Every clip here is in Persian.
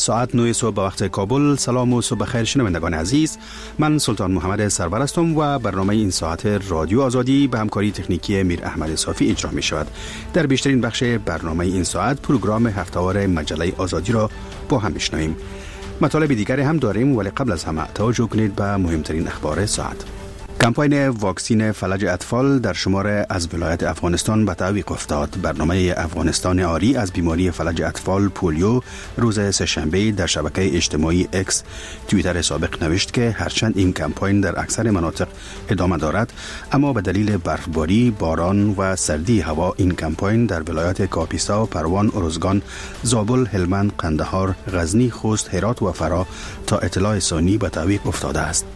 ساعت 9 صبح به وقت کابل. سلام و صبح خیر شنوندگان عزیز، من سلطان محمد سرور هستم و برنامه این ساعت رادیو آزادی به همکاری تکنیکی میر احمد صافی اجرا می شود. در بیشترین بخش برنامه این ساعت پروگرام هفته‌وار مجله آزادی را با هم میشنویم. مطالب دیگری هم داریم، ولی قبل از همه توجه کنید به مهمترین اخبار ساعت. کمپاین واکسین فلج اطفال در شمار از ولایت افغانستان به تعویق افتاد. برنامه افغانستان آری از بیماری فلج اطفال پولیو روز سه‌شنبه در شبکه اجتماعی اکس توییتر سابق نوشت که هرچند این کمپاین در اکثر مناطق ادامه دارد، اما به دلیل برفباری، باران و سردی هوا این کمپاین در ولایت کاپیسا، پروان، ارزگان، زابل، هلمند، قندهار، غزنی، خوست، هرات و فرا تا اطلاع ثانی به تعویق افتاده است.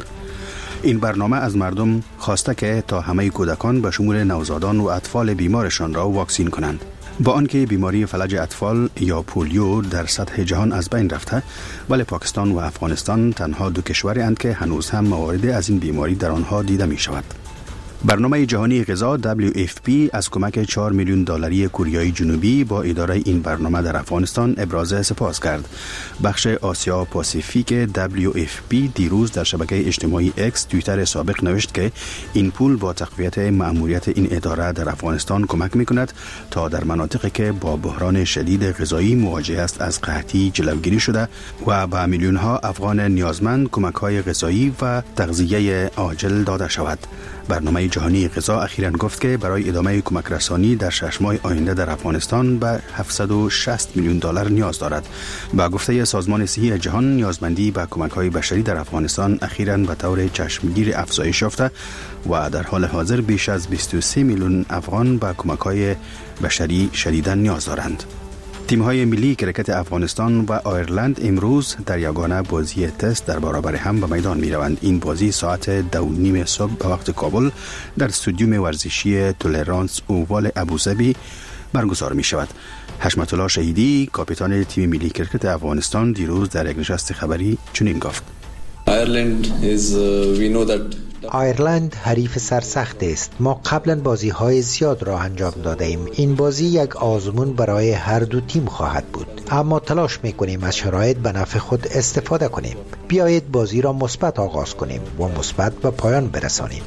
این برنامه از مردم خواسته که تا همه کودکان به شمول نوزادان و اطفال بیمارشان را واکسین کنند. با آنکه بیماری فلج اطفال یا پولیو در سطح جهان از بین رفته، ولی پاکستان و افغانستان تنها دو کشوری اند که هنوز هم موارد از این بیماری در آنها دیده می شود. برنامه جهانی غذا WFP از کمک 4 میلیون دلاری کره جنوبی با اداره این برنامه در افغانستان ابراز سپاس کرد. بخش آسیا پاسیفیک WFP دیروز در شبکه اجتماعی اکس توییتر سابق نوشت که این پول با تقویت مأموریت این اداره در افغانستان کمک می‌کند تا در مناطقی که با بحران شدید غذایی مواجه است از قحطی جلوگیری شده و به میلیون‌ها افغان نیازمند کمک‌های غذایی و تغذیه عاجل داده شود. برنامه جهانی غذا اخیراً گفت که برای ادامه کمک رسانی در 6 ماه آینده در افغانستان به 760 میلیون دلار نیاز دارد. با گفته سازمان صحی جهان، نیازمندی به کمک‌های بشری در افغانستان اخیراً به طور چشمگیر افزایش یافته و در حال حاضر بیش از 23 میلیون افغان به کمک‌های بشری شدیداً نیاز دارند. تیم‌های ملی کرکت افغانستان و آیرلند امروز در یگانه بازی تست در برابر هم به میدان می‌روند. این بازی ساعت 2:30 صبح به وقت کابل در استادیوم ورزشی تولرانس اووال ابوظبی برگزار می‌شود. حشمت الله شهیدی، کاپیتان تیم ملی کرکت افغانستان، دیروز در یک نشست خبری چنین گفت: آیرلند حریف سرسخت است. ما قبلا بازی‌های زیاد را انجام داده ایم. این بازی یک آزمون برای هر دو تیم خواهد بود، اما تلاش می‌کنیم از شرایط به نفع خود استفاده کنیم. بیایید بازی را مثبت آغاز کنیم و مثبت به پایان برسانیم.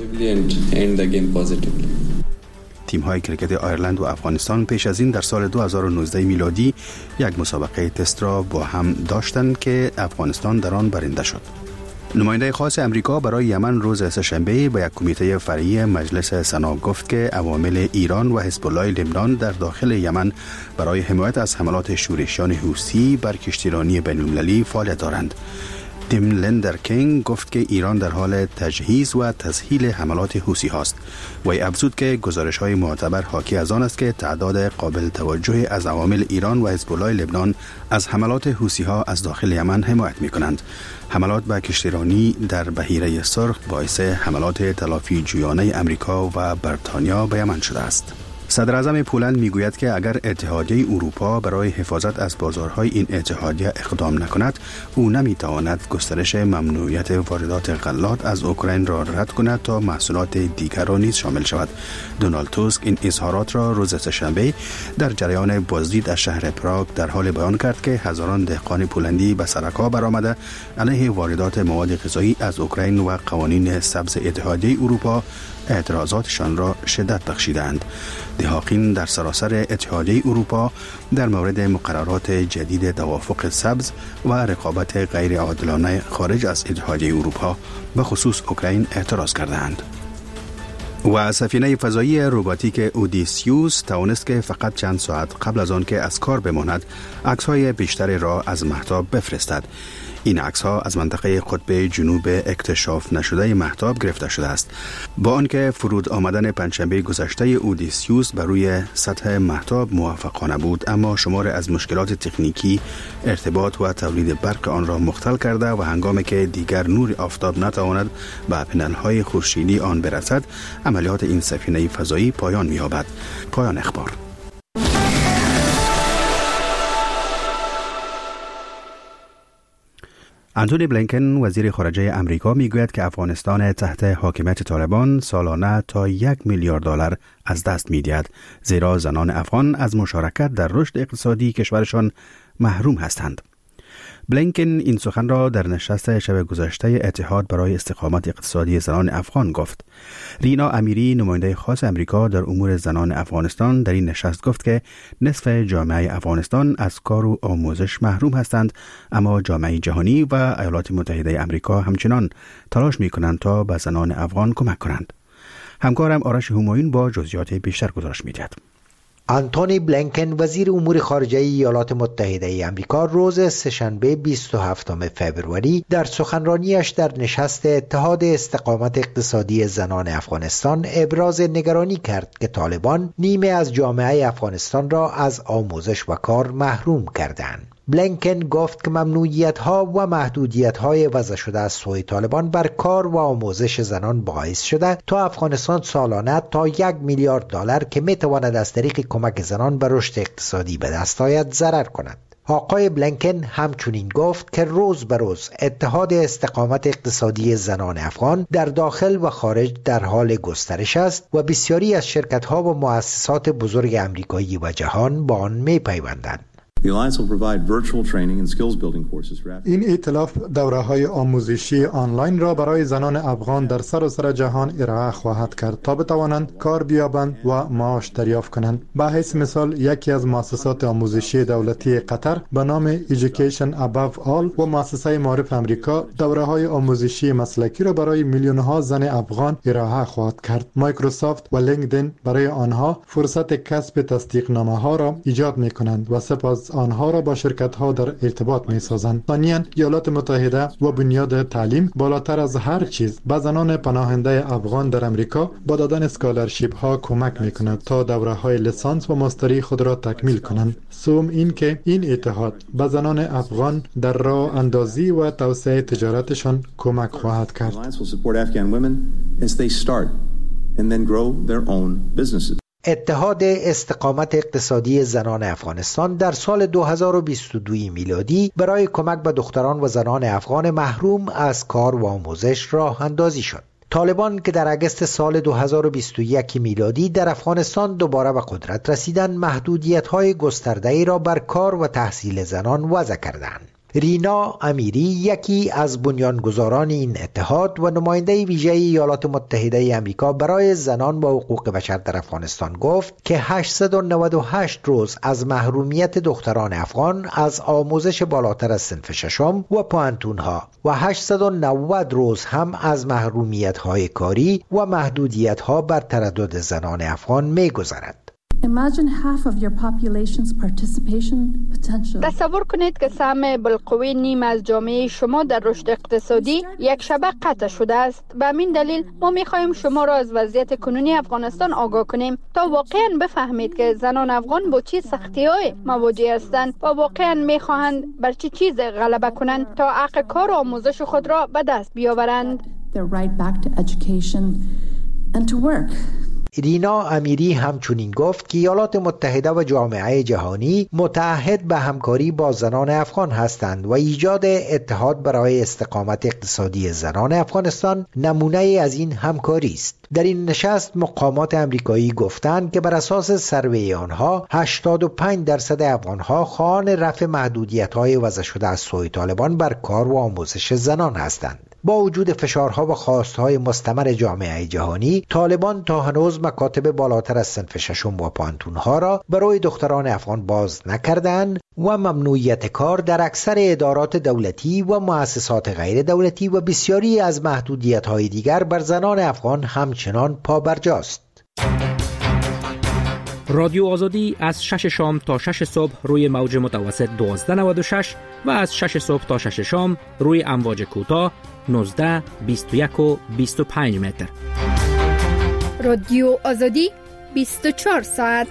تیم‌های کرکت آیرلند و افغانستان پیش از این در سال 2019 میلادی یک مسابقه تست را با هم داشتند که افغانستان در آن برنده شد. نماینده خاص امریکا برای یمن روز سه‌شنبه به یک کمیته فرعی مجلس سنا گفت که عوامل ایران و حزب الله لبنان در داخل یمن برای حمایت از حملات شورشیان حوثی بر کشتیرانی بین‌المللی فعالیت دارند. تیم لندر کینگ گفت که ایران در حال تجهیز و تسهیل حملات حوثی هاست. وی افزود که گزارش‌های معتبر حاکی از آن است که تعداد قابل توجهی از عوامل ایران و حزب الله لبنان از حملات حوثی‌ها از داخل یمن حمایت می‌کنند. حملات به کشتیرانی در بحیره سرخ باعث حملات تلافی جویانه امریکا و بریتانیا به یمن شده است. صدر اعظم پولند میگوید که اگر اتحادیه اروپا برای حفاظت از بازارهای این اتحادیه اقدام نکند، او نمیتواند گسترش ممنوعیت واردات غلات از اوکراین را رد کند تا محصولات دیگر را نیز شامل شود. دونالد توسک این اظهارات را روز سه‌شنبه در جریان بازدید از شهر پراگ در حال بیان کرد که هزاران دهقان پولندی به سرکا برآمده علیه واردات مواد غذایی از اوکراین و قوانین سبز اتحادیه اروپا اعتراضاتشان را شدت بخشیدند. دهاقین در سراسر اتحادیه اروپا در مورد مقررات جدید توافق سبز و رقابت غیر عادلانه خارج از اتحادیه اروپا به خصوص اوکراین اعتراض کردند. و سفینه فضایی روباتیک اودیسیوس توانست که فقط چند ساعت قبل از آن که از کار بماند عکس‌های بیشتری را از مهتاب بفرستد. این عکس‌ها از منطقه قطب جنوب اکتشاف نشده مهتاب گرفته شده است. با آنکه فرود آمدن پنجشنبه گذشته اودیسیوس بر روی سطح مهتاب موفقانه بود، اما شمار از مشکلات تکنیکی ارتباط و تولید برق آن را مختل کرده و هنگامی که دیگر نور آفتاب نتواند به پنل‌های خورشیدی آن برسد، عملیات این سفینه فضایی پایان می‌یابد. پایان اخبار. انتونی بلینکن وزیر خارجه امریکا میگوید که افغانستان تحت حاکمیت طالبان سالانه تا 1 میلیارد دلار از دست می‌دهد، زیرا زنان افغان از مشارکت در رشد اقتصادی کشورشان محروم هستند. بلینکن این سخن را در نشست شب گذشته اتحاد برای استقامت اقتصادی زنان افغان گفت. رینا امیری نماینده خاص امریکا در امور زنان افغانستان در این نشست گفت که نصف جامعه افغانستان از کار و آموزش محروم هستند، اما جامعه جهانی و ایالات متحده امریکا همچنان تلاش می‌کنند تا به زنان افغان کمک کنند. همکارم آرش همایون با جزئیات بیشتر گزارش می‌دهد. آنتونی بلینکن وزیر امور خارجه ایالات متحده آمریکا روز سه‌شنبه 27 فوریه در سخنرانیش در نشست اتحاد استقامت اقتصادی زنان افغانستان ابراز نگرانی کرد که طالبان نیمه از جامعه افغانستان را از آموزش و کار محروم کردند. بلینکن گفت که ممنوعیت‌ها و محدودیت‌های وضع شده از سوی طالبان بر کار و آموزش زنان باعث شده تا افغانستان سالانه تا $1 میلیارد که می‌تواند از طریق کمک زنان به رشد اقتصادی به دست آید ضرر کند. آقای بلینکن همچنین گفت که روز به روز اتحاد استقامت اقتصادی زنان افغان در داخل و خارج در حال گسترش است و بسیاری از شرکت‌ها و مؤسسات بزرگ آمریکایی و جهان با آن می‌پیوندند. این ائتلاف دوره‌های آموزشی آنلاین را برای زنان افغان در سراسر جهان ارائه خواهد کرد تا بتوانند کار بیابند و معاش دریافت کنند. به حیث مثال یکی از مؤسسات آموزشی دولتی قطر به نام Education Above All و مؤسسه معارف امریکا دوره‌های آموزشی مسلکی را برای میلیون‌ها زن افغان ارائه خواهد کرد. مایکروسافت و لینکدین برای آنها فرصت کسب تصدیقنامه‌ها را ایجاد می‌کنند و سپس آنها را با شرکت‌ها در ارتباط می‌سازند. ثانیاً ایالات متحده و بنیاد تعلیم بالاتر از هر چیز به زنان پناهنده افغان در امریکا با دادن اسکالرشیپ‌ها کمک می‌کند تا دوره‌های لیسانس و ماستری خود را تکمیل کنند. سوم این که این اتحاد به زنان افغان در راه اندازی و توسعه تجارتشان کمک خواهد کرد. اتحاد استقامت اقتصادی زنان افغانستان در سال 2022 میلادی برای کمک به دختران و زنان افغان محروم از کار و آموزش راه اندازی شد. طالبان که در اگست سال 2021 میلادی در افغانستان دوباره به قدرت رسیدند، محدودیت‌های گسترده‌ای را بر کار و تحصیل زنان وضع کردند. رینا امیری یکی از بنیانگذاران این اتحاد و نماینده ویژه ایالات متحده آمریکا برای زنان و حقوق بشر در افغانستان گفت که 898 روز از محرومیت دختران افغان از آموزش بالاتر از صنف ششم و پوانتونها و 890 روز هم از محرومیت‌های کاری و محدودیت‌ها بر تردد زنان افغان می‌گذرد. تصور کنید که سهم بالقوه نیم از جامعه شما در رشد اقتصادی یک شبه قطع شده است. به همین دلیل ما می‌خواهیم شما را از وضعیت کنونی افغانستان آگاه کنیم تا واقعاً بفهمید که زنان افغان با چه سختی‌های مواجه هستند و واقعاً می‌خواهند بر چه چیز غلبه کنند تا حق کار و آموزش خود را به دست بیاورند. رینا امیری همچنین گفت که ایالات متحده و جامعه جهانی متعهد به همکاری با زنان افغان هستند و ایجاد اتحاد برای استقامت اقتصادی زنان افغانستان نمونه از این همکاری است. در این نشست مقامات امریکایی گفتند که بر اساس سروی آنها 85% افغانها خواهان رفع محدودیت‌های وضع شده از سوی طالبان بر کار و آموزش زنان هستند. با وجود فشارها و خواستهای مستمر جامعه جهانی، طالبان تا هنوز مکاتب بالاتر از صنف ششم و پانتونها را برای دختران افغان باز نکردند و ممنوعیت کار در اکثر ادارات دولتی و مؤسسات غیر دولتی و بسیاری از محدودیت‌های دیگر بر زنان افغان همچنان پابرجاست. رادیو آزادی از 6 شام تا 6 صبح روی موج متوسط 1296 و از 6 صبح تا 6 شام روی امواج کوتاه 19، 21 و 25 متر. رادیو آزادی 24 ساعت.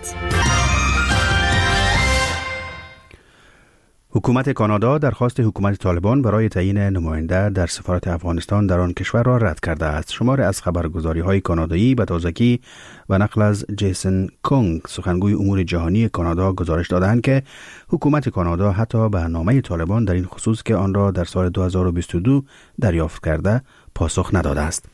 حکومت کانادا درخواست حکومت طالبان برای تعیین نماینده در سفارت افغانستان در آن کشور را رد کرده است. شماری از خبرگزاری‌های کانادایی به تازگی و نقل از جیسن کونگ سخنگوی امور جهانی کانادا گزارش دادند که حکومت کانادا حتی به نامه طالبان در این خصوص که آن را در سال 2022 دریافت کرده پاسخ نداده است.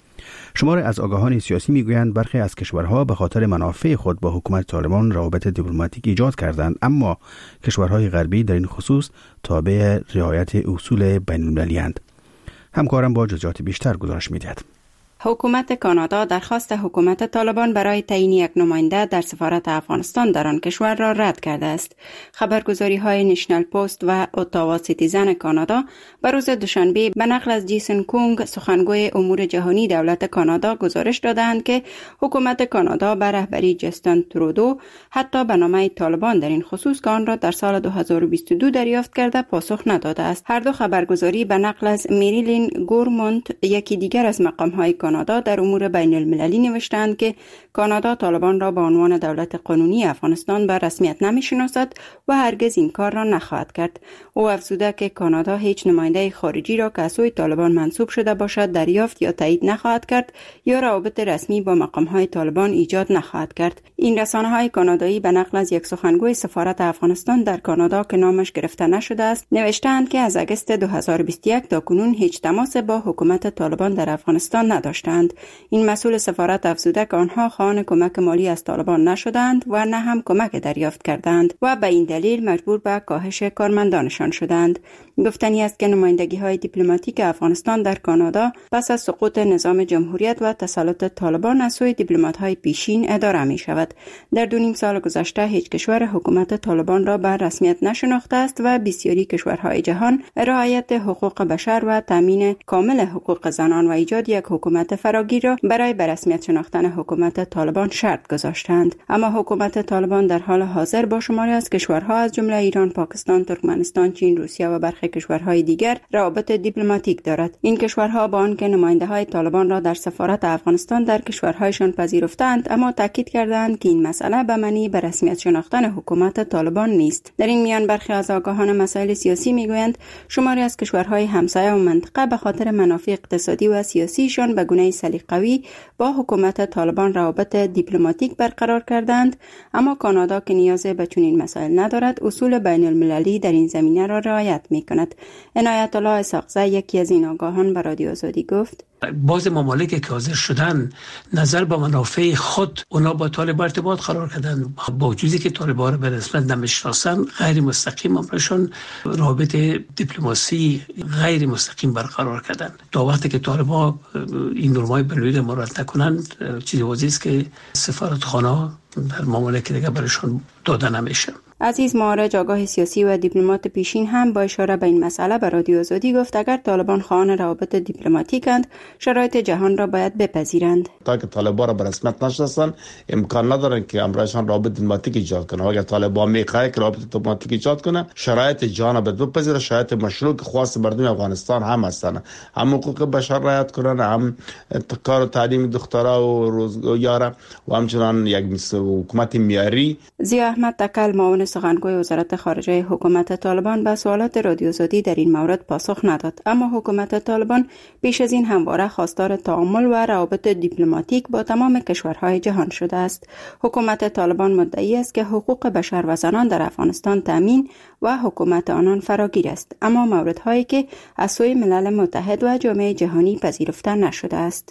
شمار از آگاهان سیاسی میگویند برخی از کشورها به خاطر منافع خود با حکومت طالبان روابط دیپلماتیک ایجاد کردند، اما کشورهای غربی در این خصوص تابع رعایت اصول بین‌المللی اند. همکارم با جزئیات بیشتر گزارش می‌دهد. حکومت کانادا درخواست حکومت طالبان برای تعیین یک نماینده در سفارت افغانستان در آن کشور را رد کرده است. خبرگزاری‌های نشنل پست و اتاوا سیتیزن کانادا بر روز دوشنبه به نقل از جیسن کونگ، سخنگوی امور جهانی دولت کانادا، گزارش دادند که حکومت کانادا به رهبری جستن ترودو حتی به نامه طالبان در این خصوص که آن را در سال 2022 دریافت کرده پاسخ نداده است. هر دو خبرگزاری به نقل از میریلین گورمونت، یکی دیگر از مقام‌های کانادا در امور بین المللی، نوشتند که کانادا طالبان را به عنوان دولت قانونی افغانستان به رسمیت نمی‌شناسد و هرگز این کار را نخواهد کرد. او افزوده که کانادا هیچ نماینده خارجی را که از سوی طالبان منصوب شده باشد دریافت یا تایید نخواهد کرد یا روابط رسمی با مقام‌های طالبان ایجاد نخواهد کرد. این رسانه‌های کانادایی به نقل از یک سخنگوی سفارت افغانستان در کانادا که نامش گرفته نشده است، نوشتند که از اگست 2021 تا کنون هیچ تماس با حکومت طالبان در افغانستان نداشتند. این مسئول سفارت افزوده که آنها خواهان کمک مالی از طالبان نشدند و نه هم کمک دریافت کردند و به این دلیل مجبور به کاهش کارمندانشان شدند. گفتنی است که نمایندگی‌های دیپلماتیک افغانستان در کانادا پس از سقوط نظام جمهوریت و تسلط طالبان از سوی دیپلمات‌های پیشین اداره می‌شود. در 2.5 سال گذشته هیچ کشور حکومت طالبان را به رسمیت نشناخته است و بسیاری کشورهای جهان رعایت حقوق بشر و تامین کامل حقوق زنان و ایجاد یک حکومت فراگیر را برای به رسمیت شناختن حکومت طالبان شرط گذاشتند. اما حکومت طالبان در حال حاضر با شماری از کشورها از جمله ایران، پاکستان، ترکمنستان، چین، روسیه و برخی کشورهای دیگر روابط دیپلماتیک دارد. این کشورها با آنکه نماینده‌های طالبان را در سفارت افغانستان در کشورهایشان پذیرفتند، اما تاکید کردند که این مسئله به معنی به رسمیت شناختن حکومت طالبان نیست. در این میان برخی از آگاهان مسائل سیاسی میگویند شماری از کشورهای همسایه و منطقه به خاطر منافع اقتصادی و سیاسیشان به گونه سلیقه‌ای با حکومت طالبان روابط دیپلماتیک برقرار کردند، اما کانادا که نیاز به چنین مسائل ندارد اصول بین المللی در این زمینه را رعایت می‌کند. عنایت الله اسحاق‌زی، یکی از این آگاهان، به رادیو آزادی گفت: بعض ممالک که حاضر شدن نظر به منافع خود اونا با طالب ارتباط قرار کردن، با وجودی که طالبان را به رسمیت نمیشناسن، غیر مستقیم امرشون رابط دیپلماسی غیر مستقیم برقرار کردن. تا وقتی که طالبان این نرمای بین‌المللی مراعات نکنن، چیزی واضحه است که سفارتخانه در ممالک دیگه برشون داده نمیشه. عزیز معارج، آگاه سیاسی و دیپلمات پیشین، هم با اشاره به این مسئله به رادیو آزادی گفت اگر طالبان خواهان روابط دیپلماتیکند، شرایط جهان را باید بپذیرند. تا که طالبان را به رسمیت نشناسن، امکان ندارن که امرشان روابط دیپلماتیک ایجاد کنه. اگر طالبان میخواد که روابط دیپلماتیک ایجاد کنه، شرایط جهان را باید بپذیره، شرایط مشروع که خواست مردم افغانستان هم هستن، هم حقوق بشر رعایت کنن، هم کار و تعلیم دخترها و روزگار و همچنان یک حکومت معیاری. ضیا احمد تکل، معاون سخنگوی وزارت خارجه حکومت طالبان، به سوالات رادیو آزادی در این مورد پاسخ نداد، اما حکومت طالبان پیش از این همواره خواستار تعامل و روابط دیپلماتیک با تمام کشورهای جهان شده است. حکومت طالبان مدعی است که حقوق بشر و زنان در افغانستان تامین و حکومت آنان فراگیر است، اما موردهایی که از سوی ملل متحد و جامعه جهانی پذیرفته نشده است.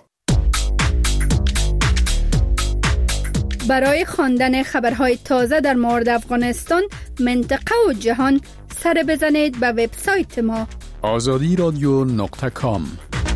برای خواندن خبرهای تازه در مورد افغانستان، منطقه و جهان، سر بزنید به وبسایت ما azadiradyo.com.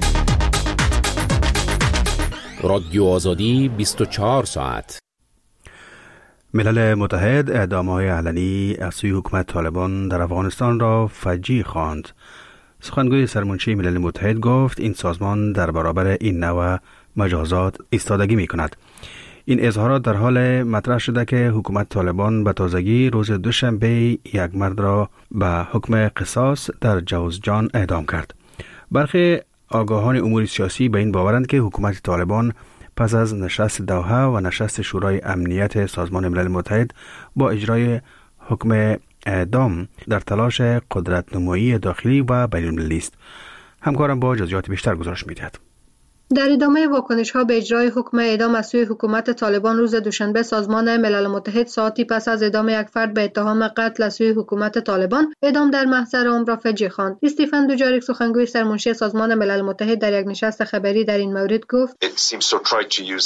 رادیو آزادی 24 ساعت. ملل متحد اعدام‌های علنی از سوی حکومت طالبان در افغانستان را فجیع خواند. سخنگوی سرمنشی ملل متحد گفت این سازمان در برابر این نوع مجازات ایستادگی می‌کند. این اظهارات در حال مطرح شده که حکومت طالبان به تازگی روز دوشنبه یک مرد را به حکم قصاص در جوزجان اعدام کرد. برخی آگاهان امور سیاسی به این باورند که حکومت طالبان پس از نشست دوحه و نشست شورای امنیت سازمان ملل متحد با اجرای حکم اعدام در تلاش قدرت نمایی داخلی و بین المللی است. همکارم با جزئیات بیشتر گزارش می‌دهد. در ادامه واکنش‌ها به اجرای حکم اعدام از سوی حکومت طالبان روز دوشنبه، سازمان ملل متحد ساعتی پس از اعدام یک فرد به اتهام قتل از سوی حکومت طالبان اعدام در محضر عام را فجیع خواند. استیفن دوجاریک، سخنگوی سرمنشی سازمان ملل متحد، در یک نشست خبری در این مورد گفت: